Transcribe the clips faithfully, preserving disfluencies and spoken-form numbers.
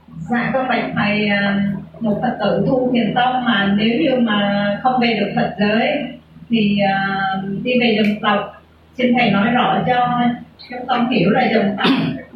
Dạ con bạch thầy, một Phật tử tu thiền tông mà nếu như mà không về được Phật giới thì uh, đi về dòng tộc, xin thầy nói rõ cho chúng con hiểu là dòng tộc.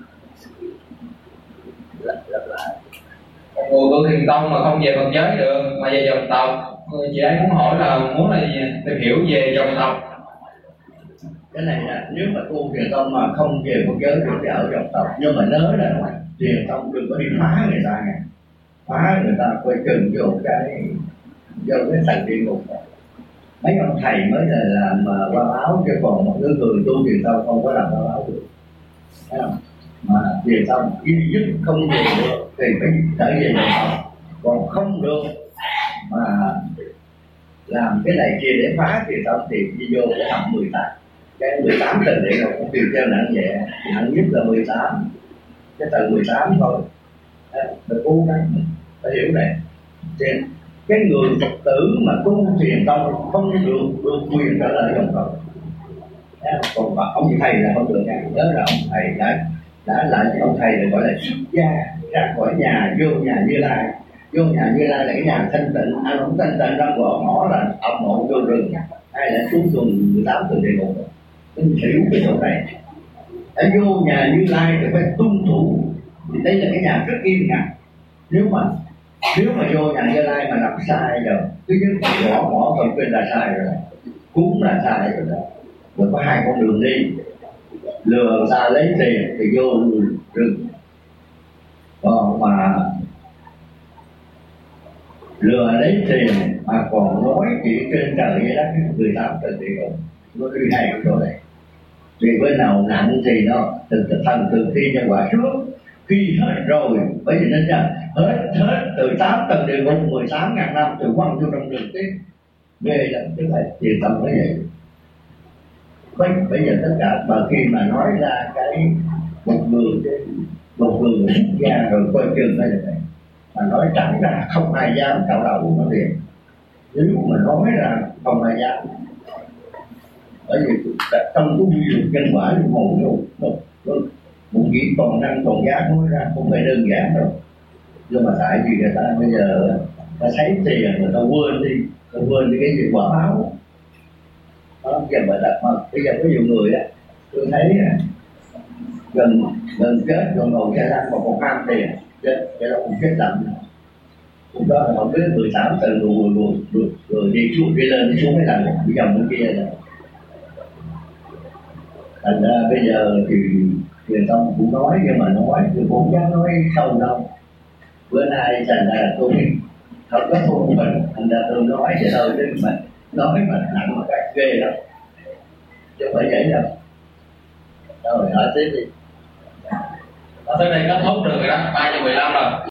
Người tu thiền tông mà không về Phật giới được mà về dòng tộc, chị ấy muốn hỏi là muốn là gì? Tìm hiểu về dòng tộc. Cái này là nếu mà tu thiền tông mà không về Phật giới được thì ở dòng tộc, nhưng mà nhớ là thiền tông đừng có đi phá người ta nha, phá người ta coi chừng vô cái vô cái tầng địa ngục. Mấy ông thầy mới là làm qua báo, chứ còn một người tu thiền tông không có làm qua báo được, thấy không? Mà thiền tông duy nhất không về được thì phải trở về dòng tộc, còn không được mà làm cái này kia để phá thiền tông thì đi vô cái học mười tám, cái mười tám tầng địa ngục cũng tùy theo nặng nhẹ, nặng nhất là mười tám, cái tầng mười tám thôi. Phải cố gắng phải hiểu này. Trên cái người Phật tử mà tu thiền tông không được được quyền trở lại dòng tộc, còn ông thầy là không được nha. Nhớ là ông thầy đã đã lại ông thầy được gọi là xuất gia ra khỏi nhà, vô nhà Như Lai. Vô nhà Như Lai là cái nhà thanh tịnh, ăn uống thanh tịnh, ra gõ mỏ là ẩm mộ vô rừng, hay là xuống tuần mười tám tuần địa ngục. Mình hiểu cái chỗ này. Ở vô nhà Như Lai thì phải tuân thủ, thì đây là cái nhà rất nghiêm ngặt. Nếu mà nếu mà vô nhà Như Lai mà làm sai rồi, thứ nhất là gõ mỏ phần kinh là sai rồi, cúng là sai rồi đó. Rồi có hai con đường đi, lừa người ta lấy tiền thì vô rừng, còn mà lừa lấy tiền mà còn nói chuyện trên trời vậy đó, người ta tự địa ngục. Nó đi hay cái chỗ này. Vì bên nào nặng thì nó từ từ thần từ thi nhân quả trước, khi hết rồi bởi vì nên rằng hết hết từ tám tầng địa ngục mười tám ngàn năm từ quăng vô trong rừng tiếp ghê lắm, tức là thiền tâm nó vậy. Bây, bây giờ tất cả mà khi mà nói ra cái một người cái một người xuất gia rồi coi chừng đây này mà nói chẳng ra không ai dám cạo đầu nó liền. Nếu mà nói ra không ai dám, bởi vì trong cái quy luật nhân quả thì một một một một việc toàn năng toàn giác nói ra không phải đơn giản đâu. Nhưng mà tại vì người ta bây giờ ta thấy tiền người ta quên đi, ta quên đi cái việc quả báo đó. Giờ mà đặt mà bây giờ có nhiều người á, tôi thấy gần gần kết gần đầu xe lăn mà còn ham tiền chết, cái đó cũng chết lắm. Lúc đó là không biết mười tám từ rồi rồi rồi rồi đi xuống đi lên đi xuống cái lần đi vòng bên kia rồi. Thành ra bây giờ thì truyền thông cũng nói, nhưng mà nói tôi cũng dám nói sâu đâu. Bữa nay thành ra là tôi không có thuộc mình, thành ra tôi nói vậy thôi, chứ mà nói mà nặng một cách ghê lắm, chứ không phải vậy đâu. Rồi hỏi tiếp đi. Tới đây kết thúc được rồi đó, ba giờ mười lăm rồi.